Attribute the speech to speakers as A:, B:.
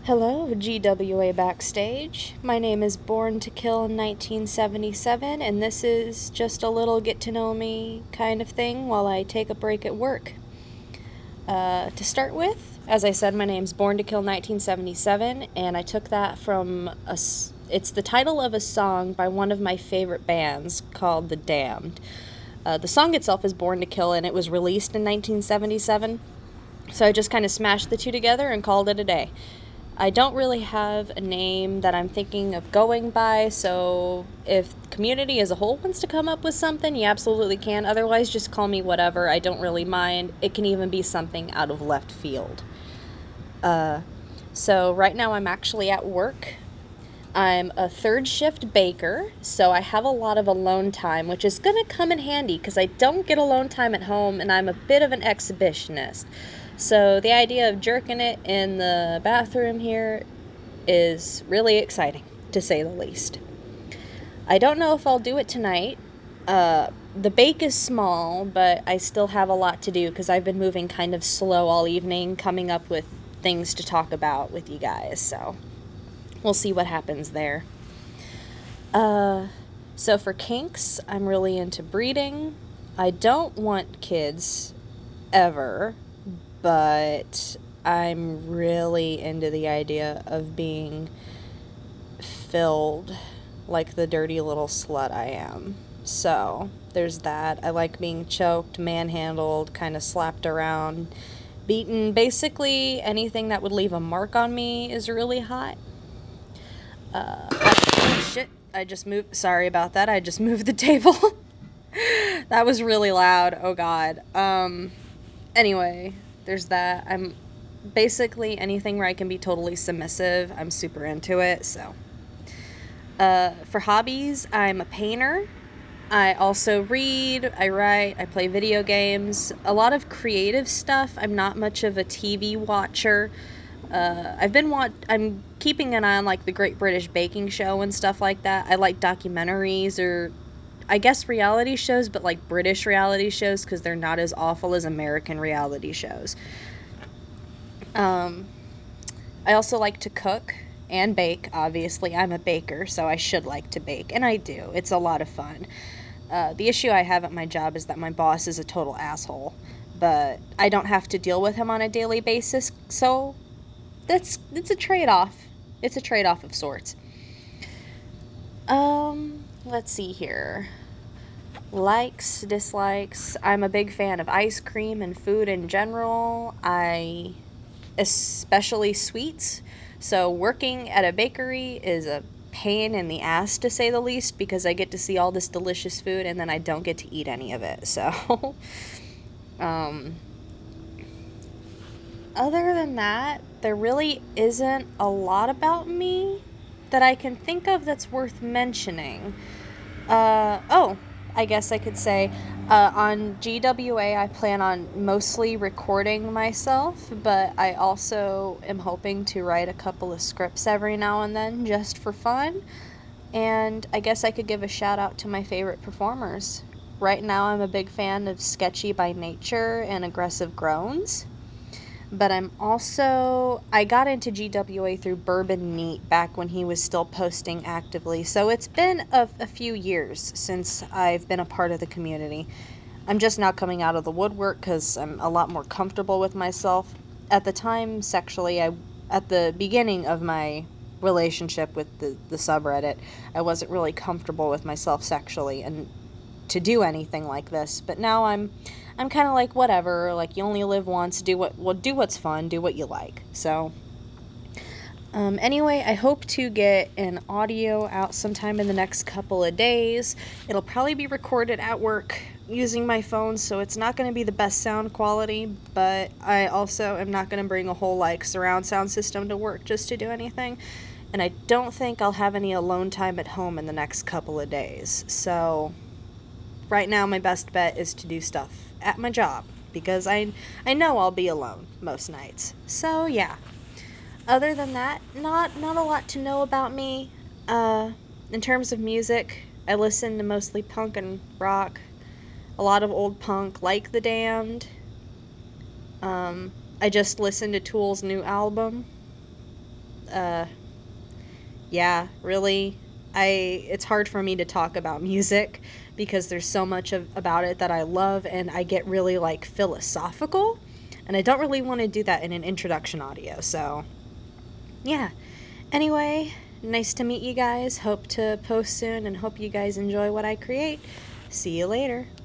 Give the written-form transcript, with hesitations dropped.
A: Hello, GWA Backstage. My name is Born to Kill in 1977, and this is just a little get to know me kind of thing while I take a break at work. To start with, as I said, my name's Born to Kill 1977, and I took that from it's the title of a song by one of my favorite bands called The Damned. The song itself is Born to Kill, and it was released in 1977, so I just kind of smashed the two together and called it a day. I don't really have a name that I'm thinking of going by, so if the community as a whole wants to come up with something, you absolutely can. Otherwise, just call me whatever. I don't really mind. It can even be something out of left field. So right now I'm actually at work. I'm a third shift baker, so I have a lot of alone time, which is going to come in handy because I don't get alone time at home and I'm a bit of an exhibitionist. So the idea of jerking it in the bathroom here is really exciting, to say the least. I don't know if I'll do it tonight. The bake is small, but I still have a lot to do because I've been moving kind of slow all evening, coming up with things to talk about with you guys, so we'll see what happens there. So for kinks, I'm really into breeding. I don't want kids ever, but I'm really into the idea of being filled like the dirty little slut I am. So there's that. I like being choked, manhandled, kind of slapped around, beaten. Basically, anything that would leave a mark on me is really hot. Oh shit, I just moved. Sorry about that. I just moved the table. That was really loud. Oh god. Anyway, there's that. I'm basically anything where I can be totally submissive. I'm super into it, so. For hobbies, I'm a painter. I also read, I write, I play video games, a lot of creative stuff. I'm not much of a TV watcher. I'm keeping an eye on like the Great British Baking Show and stuff like that. I like documentaries or I guess reality shows, but like British reality shows because they're not as awful as American reality shows. Um, I also like to cook and bake. Obviously, I'm a baker, so I should like to bake, and I do. It's a lot of fun. The issue I have at my job is that my boss is a total asshole, but I don't have to deal with him on a daily basis, so it's a trade-off. It's a trade-off of sorts. Let's see here. Likes, dislikes. I'm a big fan of ice cream and food in general. I especially sweets. So working at a bakery is a pain in the ass to say the least because I get to see all this delicious food and then I don't get to eat any of it. So um other than that, there really isn't a lot about me that I can think of that's worth mentioning. Oh, I guess I could say on GWA, I plan on mostly recording myself, but I also am hoping to write a couple of scripts every now and then just for fun. And I guess I could give a shout out to my favorite performers. Right now, I'm a big fan of Sketchy by Nature and Aggressive Groans. But I got into GWA through Bourbon Neat back when he was still posting actively. So it's been a few years since I've been a part of the community. I'm just now coming out of the woodwork because I'm a lot more comfortable with myself. At the time, sexually, at the beginning of my relationship with the subreddit, I wasn't really comfortable with myself sexually and to do anything like this. But now I'm kind of like whatever. Like you only live once. Do what's fun. Do what you like. So. Anyway, I hope to get an audio out sometime in the next couple of days. It'll probably be recorded at work using my phone, so it's not going to be the best sound quality, but I also am not going to bring a whole, like, surround sound system to work just to do anything. And I don't think I'll have any alone time at home in the next couple of days. So, right now, my best bet is to do stuff at my job, because I know I'll be alone most nights. So, yeah. Other than that, not a lot to know about me. In terms of music, I listen to mostly punk and rock, a lot of old punk, like The Damned. I just listened to Tool's new album. Yeah, really, it's hard for me to talk about music because there's so much about it that I love, and I get really like philosophical, and I don't really want to do that in an introduction audio. So, yeah. Anyway, nice to meet you guys. Hope to post soon and hope you guys enjoy what I create. See you later.